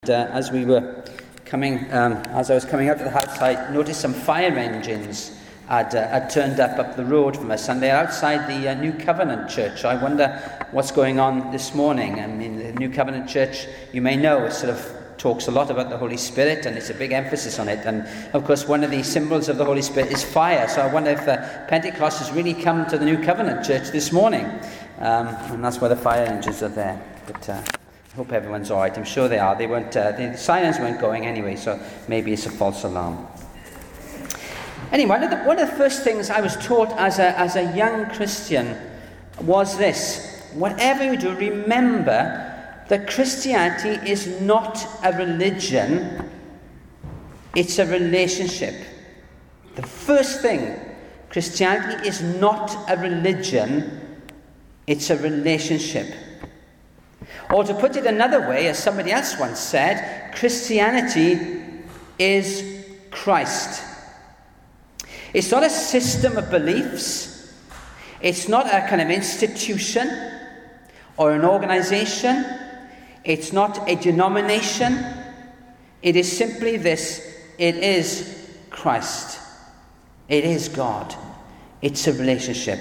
As we were coming, as I was coming out of the house, I noticed some fire engines had turned up the road from us, and they're outside the New Covenant Church. I wonder what's going on this morning. I mean, the New Covenant Church, you may know, sort of talks a lot about the Holy Spirit, and it's a big emphasis on it. And of course, one of the symbols of the Holy Spirit is fire. So I wonder if Pentecost has really come to the New Covenant Church this morning, and that's why the fire engines are there. But I hope everyone's all right. I'm sure they are. They weren't. The sirens weren't going anyway, so maybe it's a false alarm. Anyway, one of the first things I was taught as a young Christian was this: whatever you do, remember that Christianity is not a religion; it's a relationship. The first thing, Christianity is not a religion; it's a relationship. Or to put it another way, as somebody else once said, Christianity is Christ. It's not a system of beliefs. It's not a kind of institution or an organization. It's not a denomination. It is simply this: it is Christ. It is God. It's a relationship.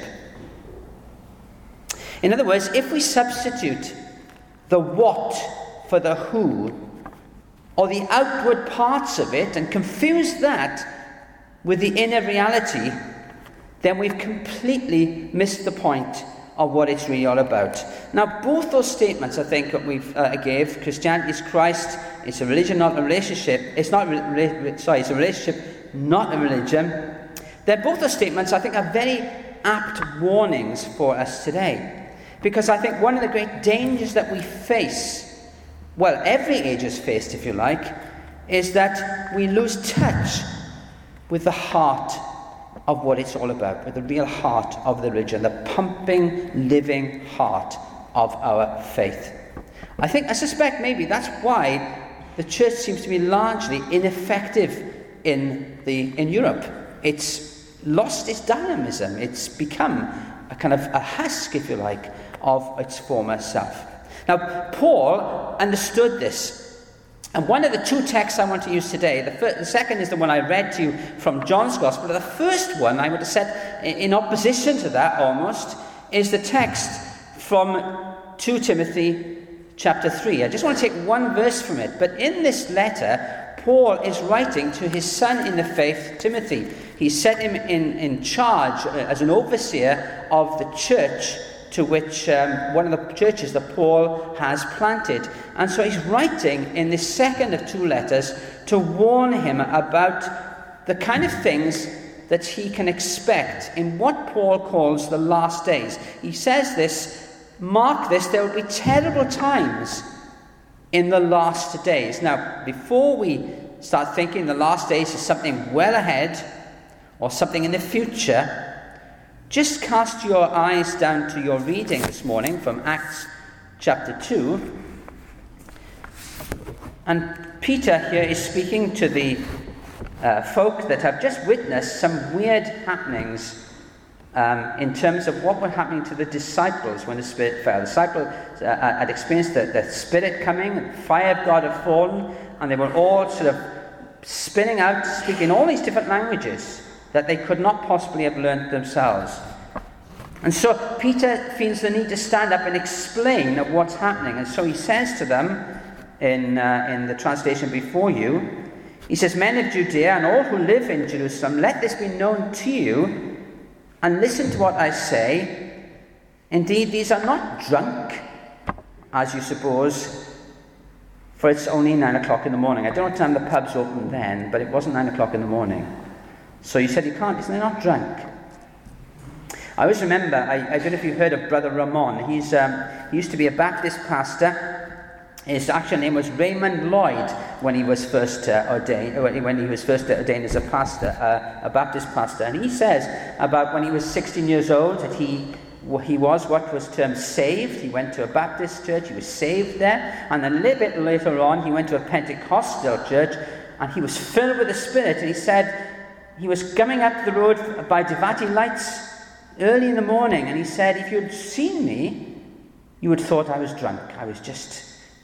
In other words, if we substitute the what for the who, or the outward parts of it, and confuse that with the inner reality, then we've completely missed the point of what it's really all about. Now, both those statements, I think, that we've gave, Christianity is Christ, it's a religion, not a relationship. It's a relationship, not a religion. Then both those statements, I think, are very apt warnings for us today. Because I think one of the great dangers that we face, well, every age has faced, if you like, is that we lose touch with the heart of what it's all about, with the real heart of the religion, the pumping, living heart of our faith. I suspect maybe that's why the church seems to be largely ineffective in Europe. It's lost its dynamism. It's become a kind of a husk, if you like, of its former self. Now, Paul understood this. And one of the two texts I want to use today, the second is the one I read to you from John's Gospel. The first one, I would have said, in opposition to that almost, is the text from 2 Timothy chapter 3. I just want to take one verse from it. But in this letter, Paul is writing to his son in the faith, Timothy. He set him in charge as an overseer of the church to which one of the churches that Paul has planted. And so he's writing in this second of two letters to warn him about the kind of things that he can expect in what Paul calls the last days. He says this: mark this, there will be terrible times in the last days. Now, before we start thinking the last days is something well ahead or something in the future, just cast your eyes down to your reading this morning from Acts chapter 2. And Peter here is speaking to the folk that have just witnessed some weird happenings in terms of what were happening to the disciples when the Spirit fell. The disciples had experienced the Spirit coming, and the fire of God had fallen, and they were all sort of spinning out, speaking all these different languages that they could not possibly have learned themselves. And so Peter feels the need to stand up and explain what's happening. And so he says to them in the translation before you, he says, "Men of Judea and all who live in Jerusalem, let this be known to you, and listen to what I say. Indeed, these are not drunk, as you suppose, for it's only 9 o'clock in the morning." I don't know what time the pubs opened then, but it wasn't 9 o'clock in the morning. So he said, they're not drunk. I always remember, I don't know if you've heard of Brother Ramon. He used to be a Baptist pastor. His actual name was Raymond Lloyd when he was first ordained as a pastor, a Baptist pastor. And he says about when he was 16 years old that he was what was termed saved. He went to a Baptist church. He was saved there. And a little bit later on, he went to a Pentecostal church, and he was filled with the Spirit. And he said he was coming up the road by Devati lights early in the morning, and he said, if you'd seen me, you would have thought I was drunk. I was just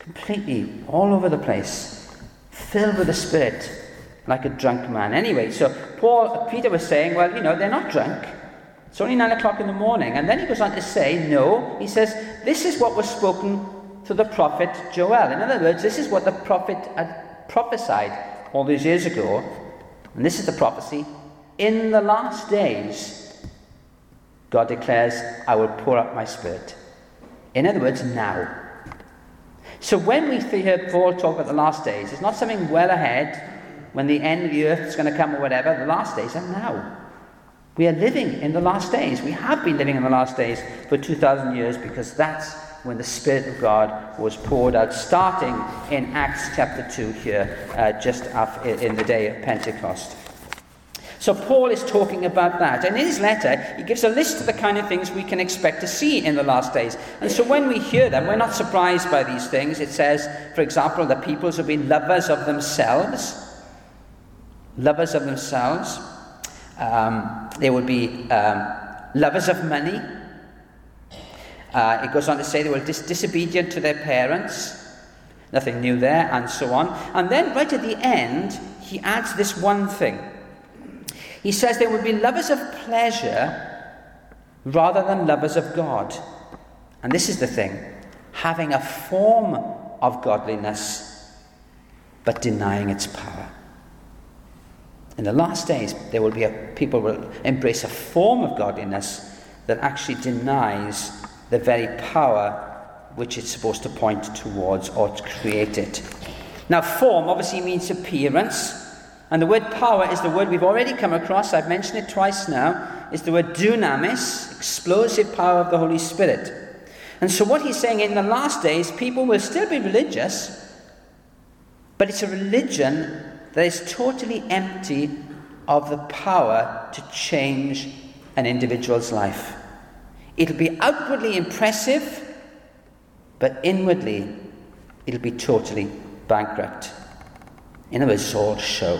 completely all over the place, filled with the Spirit, like a drunk man. Anyway, so Peter was saying, well, they're not drunk. It's only 9 o'clock in the morning. And then he goes on to say, no, he says, this is what was spoken to the prophet Joel. In other words, this is what the prophet had prophesied all these years ago. And this is the prophecy. In the last days, God declares, I will pour out my Spirit. In other words, now. So when we hear Paul talk about the last days, it's not something well ahead, when the end of the earth is going to come or whatever. The last days are now. We are living in the last days. We have been living in the last days for 2,000 years, because that's when the Spirit of God was poured out, starting in Acts chapter 2 here, just after, in the day of Pentecost. So Paul is talking about that. And in his letter, he gives a list of the kind of things we can expect to see in the last days. And so when we hear them, we're not surprised by these things. It says, for example, the peoples will be lovers of themselves. Lovers of themselves. They will be lovers of money. It goes on to say they will be disobedient to their parents. Nothing new there, and so on. And then right at the end, he adds this one thing. He says they will be lovers of pleasure rather than lovers of God. And this is the thing. Having a form of godliness, but denying its power. In the last days, there will be people will embrace a form of godliness that actually denies the very power which it's supposed to point towards or to create it. Now, form obviously means appearance, and the word power is the word we've already come across. I've mentioned it twice now. It's the word dunamis, explosive power of the Holy Spirit. And so what he's saying, in the last days, people will still be religious, but it's a religion that is totally empty of the power to change an individual's life. It'll be outwardly impressive, but inwardly it'll be totally bankrupt. In other words, it's all show.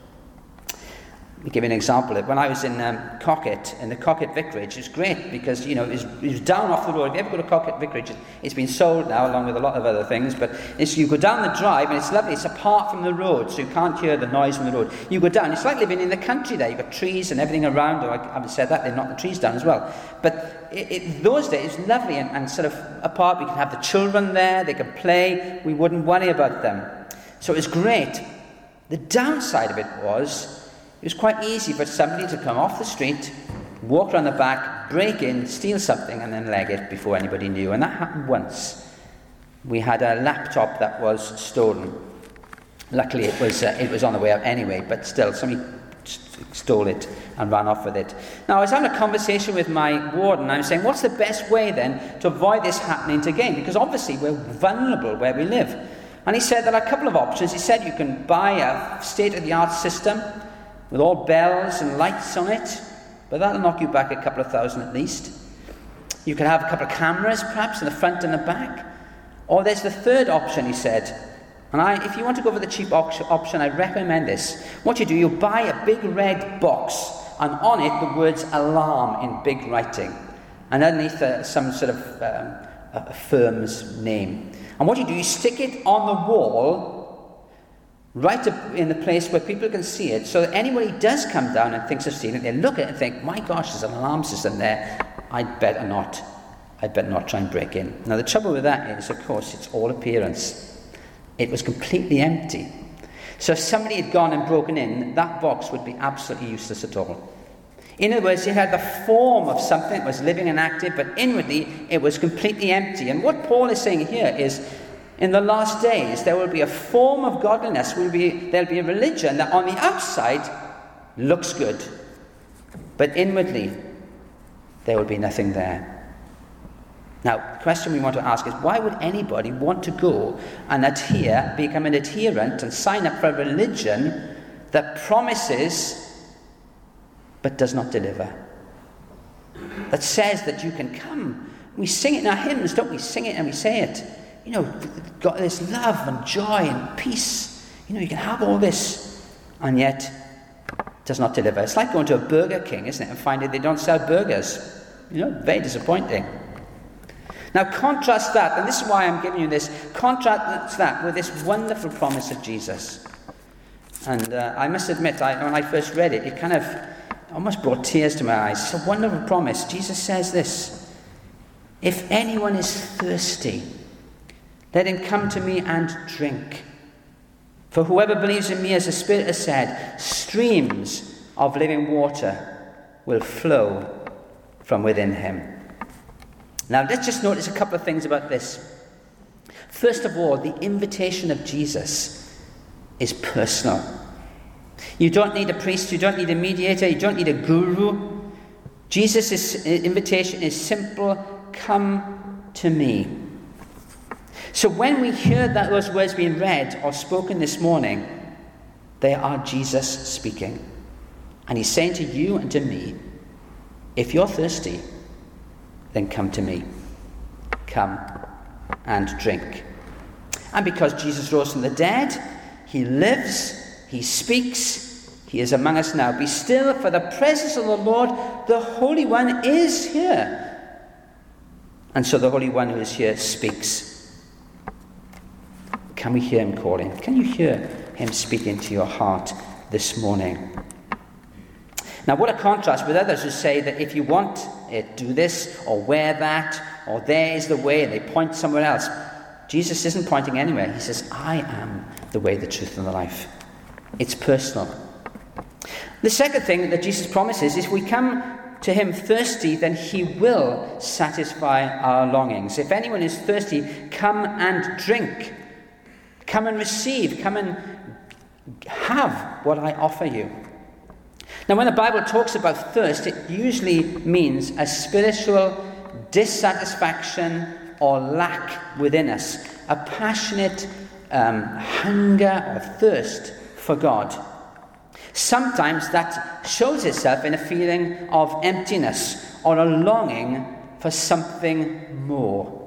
Let me give you an example. When I was in Cocket, in the Cocket Vicarage, it was great because, it was down off the road. If you ever go to Cocket Vicarage, it's been sold now along with a lot of other things, but you go down the drive and it's lovely. It's apart from the road, so you can't hear the noise from the road. You go down, it's like living in the country there. You've got trees and everything around. I haven't said that, they've knocked the trees down as well. But those days, it was lovely and sort of apart. We could have the children there, they could play. We wouldn't worry about them. So it was great. The downside of it was quite easy for somebody to come off the street, walk around the back, break in, steal something, and then leg it before anybody knew. And that happened once. We had a laptop that was stolen. Luckily, it was on the way out anyway, but still, somebody stole it and ran off with it. Now, I was having a conversation with my warden. I was saying, what's the best way then to avoid this happening again? Because obviously, we're vulnerable where we live. And he said there are a couple of options. He said you can buy a state-of-the-art system with all bells and lights on it, but that'll knock you back a couple of thousand at least. You can have a couple of cameras, perhaps, in the front and the back. Or there's the third option, he said. And if you want to go for the cheap option, I recommend this. What you do, you buy a big red box, and on it the words alarm in big writing, and underneath some sort of a firm's name. And what you do, you stick it on the wall, right up in the place where people can see it, so that anybody does come down and thinks of stealing it, they look at it and think, my gosh, there's an alarm system there. I'd better not try and break in. Now, the trouble with that is, of course, it's all appearance. It was completely empty. So if somebody had gone and broken in, that box would be absolutely useless at all. In other words, it had the form of something that was living and active, but inwardly it was completely empty. And what Paul is saying here is, in the last days, there will be a form of godliness. There'll be a religion that on the outside looks good, but inwardly there will be nothing there. Now, the question we want to ask is, why would anybody want to go and become an adherent and sign up for a religion that promises but does not deliver? That says that you can come. We sing it in our hymns, don't we? Sing it and we say it. Got this love and joy and peace. You can have all this, and yet it does not deliver. It's like going to a Burger King, isn't it, and finding they don't sell burgers. Very disappointing. Now contrast that, and this is why I'm giving you this, contrast that with this wonderful promise of Jesus. And I must admit, when I first read it, it kind of almost brought tears to my eyes. It's a wonderful promise. Jesus says this: if anyone is thirsty, let him come to me and drink. For whoever believes in me, as the Spirit has said, streams of living water will flow from within him. Now, let's just notice a couple of things about this. First of all, the invitation of Jesus is personal. You don't need a priest, you don't need a mediator, you don't need a guru. Jesus' invitation is simple: come to me. So when we hear those words being read or spoken this morning, they are Jesus speaking. And he's saying to you and to me, if you're thirsty, then come to me. Come and drink. And because Jesus rose from the dead, he lives, he speaks, he is among us now. Be still, for the presence of the Lord, the Holy One, is here. And so the Holy One who is here speaks. Can we hear him calling? Can you hear him speaking to your heart this morning? Now, what a contrast with others who say that if you want it, do this, or wear that, or there is the way, and they point somewhere else. Jesus isn't pointing anywhere. He says, I am the way, the truth, and the life. It's personal. The second thing that Jesus promises is if we come to him thirsty, then he will satisfy our longings. If anyone is thirsty, come and drink. Come and receive. Come and have what I offer you. Now, when the Bible talks about thirst, it usually means a spiritual dissatisfaction or lack within us, a passionate hunger or thirst for God. Sometimes that shows itself in a feeling of emptiness or a longing for something more.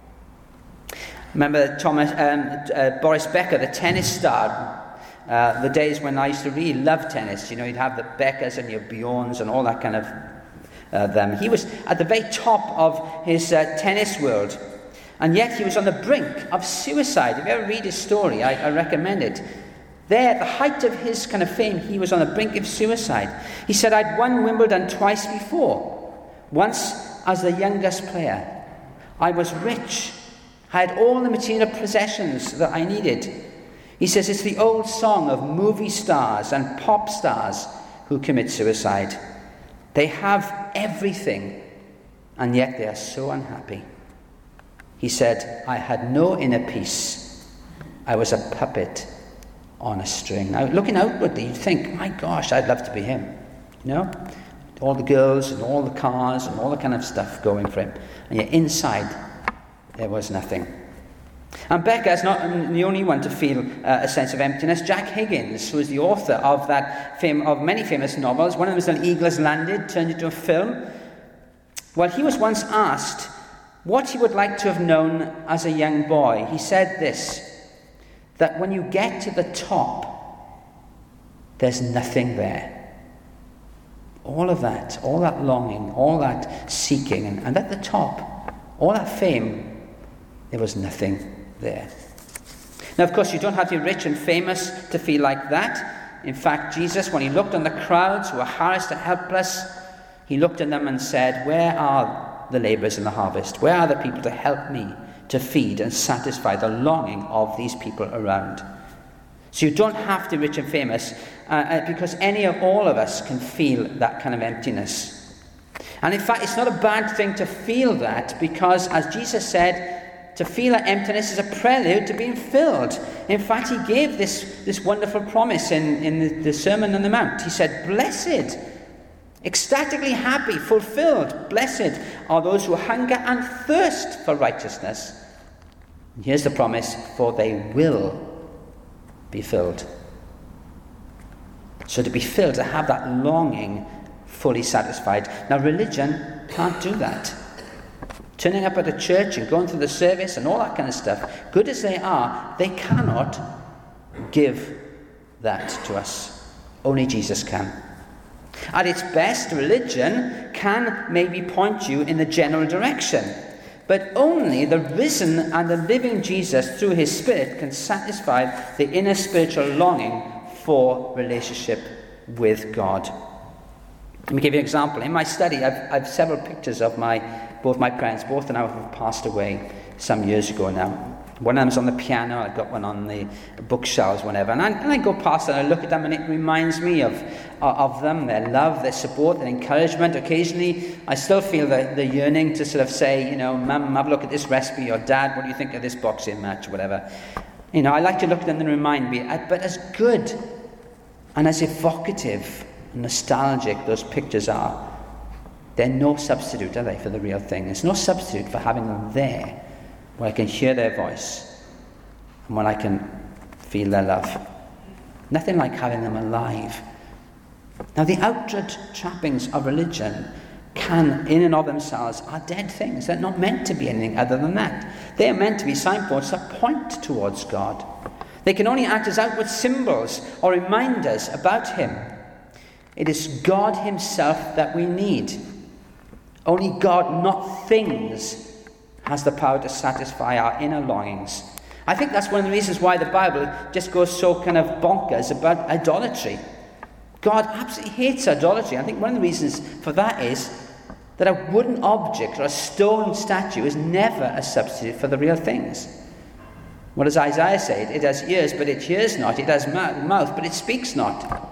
Remember Boris Becker, the tennis star? The days when I used to really love tennis, you'd have the Beckers and your Bjorns and all that kind of them. He was at the very top of his tennis world, and yet he was on the brink of suicide. If you ever read his story, I recommend it. There, at the height of his kind of fame, he was on the brink of suicide. He said, I'd won Wimbledon twice before. Once as the youngest player. I was rich. I had all the material possessions that I needed. He says it's the old song of movie stars and pop stars who commit suicide. They have everything, and yet they are so unhappy. He said, I had no inner peace. I was a puppet on a string. Now, looking outwardly, you'd think, my gosh, I'd love to be him. All the girls and all the cars and all the kind of stuff going for him. And yet inside, there was nothing. And Becca is not the only one to feel a sense of emptiness. Jack Higgins, who is the author of of many famous novels, one of them is An Eagle Has Landed, turned into a film. Well, he was once asked what he would like to have known as a young boy. He said this, that when you get to the top, there's nothing there. All of that, all that longing, all that seeking, and at the top, all that fame, there was nothing there. Now, of course, you don't have to be rich and famous to feel like that. In fact, Jesus, when he looked on the crowds who were harassed and helpless, he looked at them and said, where are the labourers in the harvest? Where are the people to help me to feed and satisfy the longing of these people around? So you don't have to be rich and famous because all of us can feel that kind of emptiness. And in fact, it's not a bad thing to feel that, because as Jesus said, to feel that emptiness is a prelude to being filled. In fact, he gave this wonderful promise in the Sermon on the Mount. He said, blessed, ecstatically happy, fulfilled, blessed are those who hunger and thirst for righteousness. And here's the promise, for they will be filled. So to be filled, to have that longing fully satisfied. Now, religion can't do that. Turning up at a church and going through the service and all that kind of stuff, good as they are, they cannot give that to us. Only Jesus can. At its best, religion can maybe point you in the general direction. But only the risen and the living Jesus, through his Spirit, can satisfy the inner spiritual longing for relationship with God. Let me give you an example. In my study, I've several pictures of both my parents. Both of them have passed away some years ago now. One of them's on the piano. I've got one on the bookshelves, whatever. And I go past and I look at them, and it reminds me of them, their love, their support, their encouragement. Occasionally, I still feel the yearning to sort of say, Mum, have a look at this recipe, or Dad, what do you think of this boxing match, or whatever. I like to look at them and remind me. But as good and as evocative and nostalgic those pictures are, they're no substitute, are they, for the real thing? There's no substitute for having them there, where I can hear their voice and when I can feel their love. Nothing like having them alive. Now, the outward trappings of religion can, in and of themselves, are dead things. They're not meant to be anything other than that. They are meant to be signposts that point towards God. They can only act as outward symbols or reminders about him. It is God himself that we need. Only God, not things, has the power to satisfy our inner longings. I think that's one of the reasons why the Bible just goes so kind of bonkers about idolatry. God absolutely hates idolatry. I think one of the reasons for that is that a wooden object or a stone statue is never a substitute for the real things. What does Isaiah say? It has ears, but it hears not. It has mouth, but it speaks not.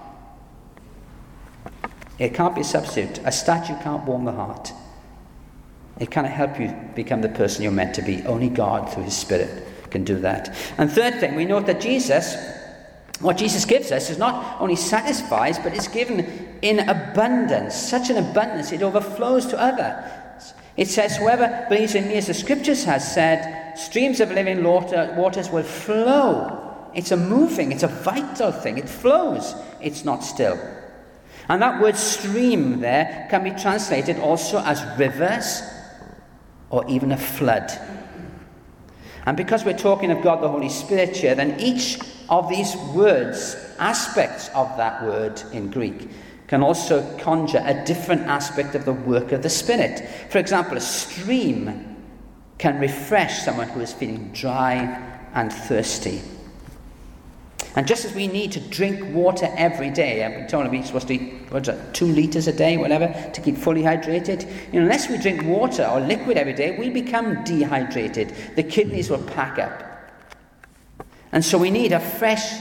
It can't be a substitute. A statue can't warm the heart. It cannot help you become the person you're meant to be. Only God, through his Spirit, can do that. And third thing, we note that what Jesus gives us is not only satisfies, but is given in abundance. Such an abundance, it overflows to others. It says, whoever believes in me, as the Scriptures has said, streams of living waters will flow. It's a moving, it's a vital thing. It flows. It's not still. And that word stream there can be translated also as rivers, or even a flood. And because we're talking of God the Holy Spirit here, then each of these words, aspects of that word in Greek, can also conjure a different aspect of the work of the Spirit. For example, a stream can refresh someone who is feeling dry and thirsty. And just as we need to drink water every day, I've been told we're supposed to eat 2 litres a day, whatever, to keep fully hydrated. Unless we drink water or liquid every day, we become dehydrated. The kidneys will pack up. And so we need a fresh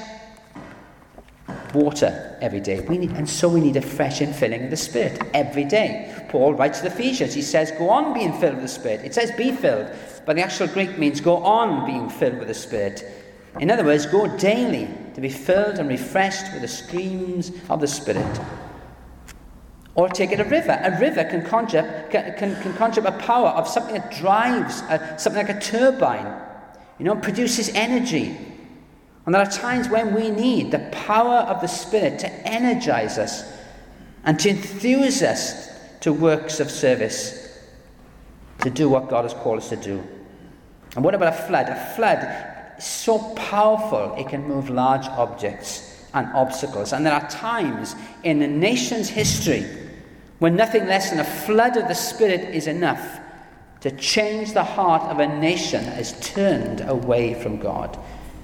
water every day. We need a fresh infilling of the Spirit every day. Paul writes to the Ephesians. He says, go on being filled with the Spirit. It says be filled, but the actual Greek means go on being filled with the Spirit. In other words, go daily to be filled and refreshed with the streams of the Spirit. Or take it a river. A river can conjure up a power of something that drives, something like a turbine. Produces energy. And there are times when we need the power of the Spirit to energize us and to enthuse us to works of service, to do what God has called us to do. And what about a flood? A flood is so powerful it can move large objects and obstacles. And there are times in the nation's history when nothing less than a flood of the Spirit is enough to change the heart of a nation that is turned away from God.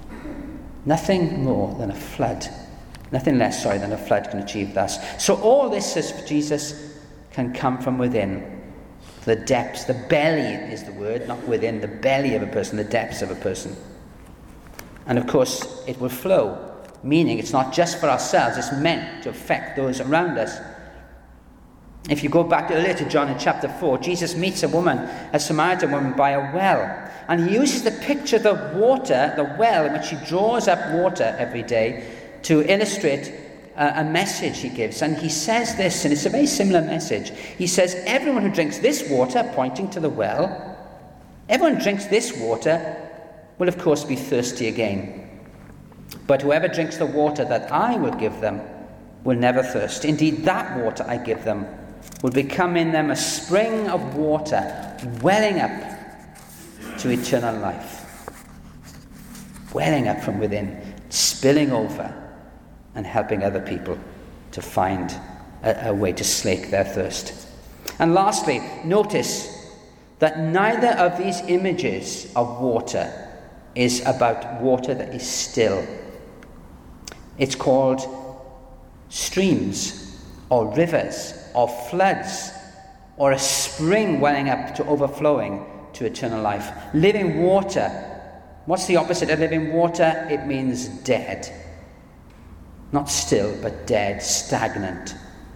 Nothing more than a flood. Nothing less, than a flood can achieve this. So all this, says Jesus, can come from within. The depths, the belly is the word, not within, the belly of a person, the depths of a person. And of course, it will flow, meaning it's not just for ourselves, it's meant to affect those around us. If you go back earlier to John in chapter 4, Jesus meets a Samaritan woman by a well. And he uses the picture of the water, the well in which he draws up water every day, to illustrate a message he gives. And he says this, and it's a very similar message. He says, everyone who drinks this water, pointing to the well, everyone who drinks this water will of course be thirsty again. But whoever drinks the water that I will give them will never thirst. Indeed, that water I give them will become in them a spring of water welling up to eternal life. Welling up from within, spilling over, and helping other people to find a way to slake their thirst. And lastly, notice that neither of these images of water is about water that is still. It's called streams or rivers or floods or a spring welling up to overflowing to eternal life. Living water. What's the opposite of living water? It means dead. Not still, but dead, stagnant.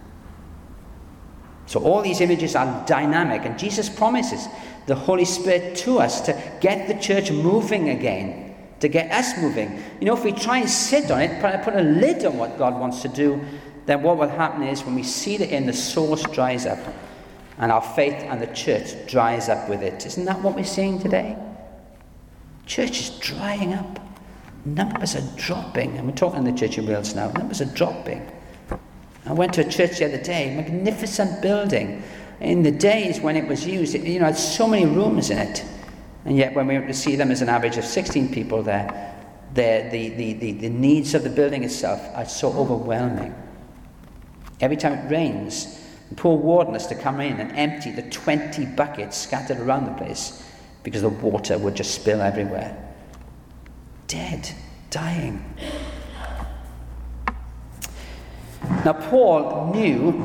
So all these images are dynamic, and Jesus promises the Holy Spirit to us to get the church moving again, to get us moving. You know, if we try and sit on it, put a lid on what God wants to do, then what will happen is when we seal it in, the source dries up, and our faith and the church dries up with it. Isn't that what we're seeing today? Church is drying up. Numbers are dropping, and we're talking in the church in Wales now. Numbers are dropping. I went to a church the other day, magnificent building. In the days when it was used, it had so many rooms in it. And yet when we went to see them as an average of 16 people there, the needs of the building itself are so overwhelming. Every time it rains, the poor warden has to come in and empty the 20 buckets scattered around the place because the water would just spill everywhere. Dead, dying. Now Paul knew,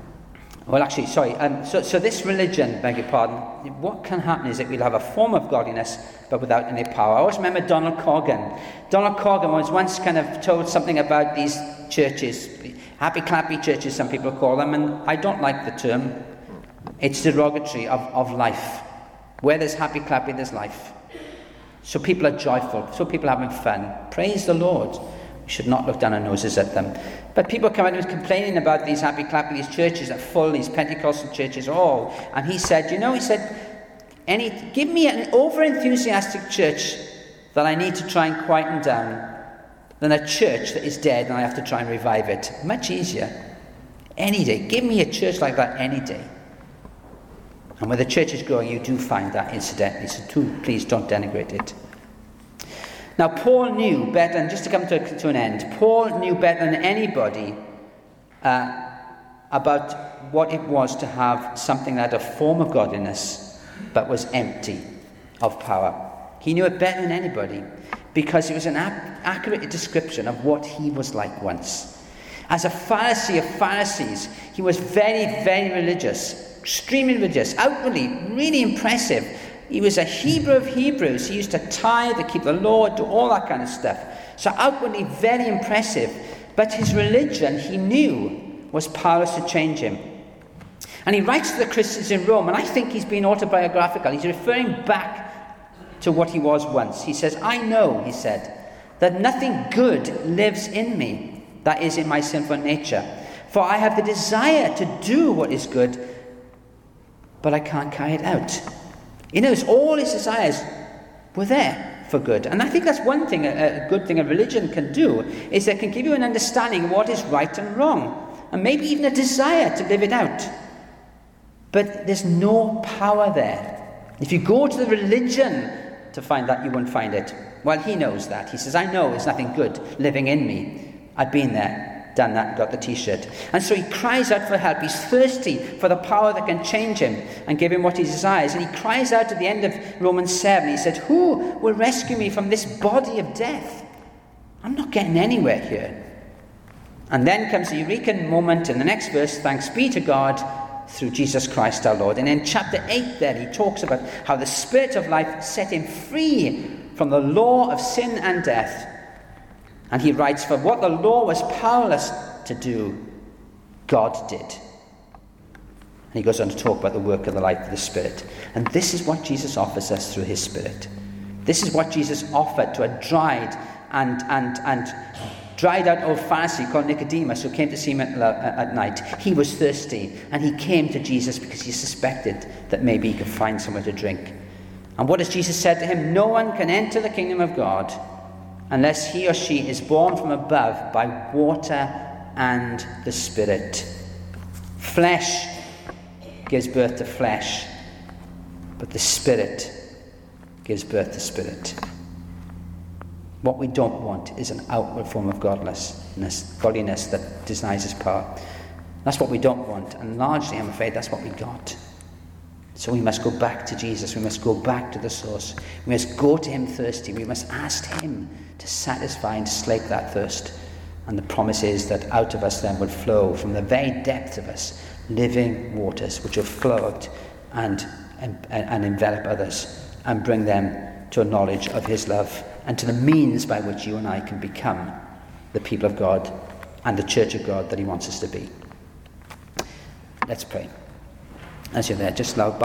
so this religion, beg your pardon, what can happen is that we'll have a form of godliness but without any power. I always remember Donald Corgan. Donald Corgan was once kind of told something about these churches, happy clappy churches some people call them, and I don't like the term. It's derogatory of life. Where there's happy clappy, there's life. So people are joyful, so people are having fun. Praise the Lord. We should not look down our noses at them. But people come out and complaining about these happy clappy, these churches are full, these Pentecostal churches, all. And he said, give me an over-enthusiastic church that I need to try and quieten down than a church that is dead and I have to try and revive it. Much easier. Any day. Give me a church like that any day. And where the church is growing, you do find that incidentally. So please don't denigrate it. Now, Paul knew better, and just to come to an end, Paul knew better than anybody about what it was to have something that had a form of godliness, but was empty of power. He knew it better than anybody, because it was an accurate description of what he was like once. As a Pharisee of Pharisees, he was very, very religious. Extremely religious, outwardly really impressive. He was a Hebrew of Hebrews. He used to tithe, to keep the law, do all that kind of stuff. So outwardly very impressive. But his religion, he knew, was powerless to change him. And he writes to the Christians in Rome, and I think he's being autobiographical. He's referring back to what he was once. He says, I know, he said, that nothing good lives in me, that is, in my sinful nature. For I have the desire to do what is good, but I can't carry it out. He knows all his desires were there for good. And I think that's one thing, a good thing a religion can do, is it can give you an understanding of what is right and wrong. And maybe even a desire to live it out. But there's no power there. If you go to the religion to find that, you won't find it. Well, he knows that. He says, I know there's nothing good living in me. I've been there. Done that, got the t-shirt. And so he cries out for help. He's thirsty for the power that can change him and give him what he desires. And he cries out at the end of Romans 7. He said, who will rescue me from this body of death? I'm not getting anywhere here. And then comes the eureka moment in the next verse, thanks be to God through Jesus Christ our Lord. And in chapter 8 there, he talks about how the Spirit of life set him free from the law of sin and death. And he writes, for what the law was powerless to do, God did. And he goes on to talk about the work of the life of the Spirit. And this is what Jesus offers us through his Spirit. This is what Jesus offered to a dried out old Pharisee called Nicodemus, who came to see him at night. He was thirsty, and he came to Jesus because he suspected that maybe he could find somewhere to drink. And what has Jesus said to him? No one can enter the kingdom of God unless he or she is born from above by water and the Spirit. Flesh gives birth to flesh, but the Spirit gives birth to spirit. What we don't want is an outward form of godliness that denies his power. That's what we don't want, and largely, I'm afraid, that's what we got. So we must go back to Jesus. We must go back to the source. We must go to him thirsty. We must ask him to satisfy and slake that thirst. And the promise is that out of us then would flow, from the very depth of us, living waters which will flow out and envelop others and bring them to a knowledge of his love and to the means by which you and I can become the people of God and the church of God that he wants us to be. Let's pray. As you're there, just loud.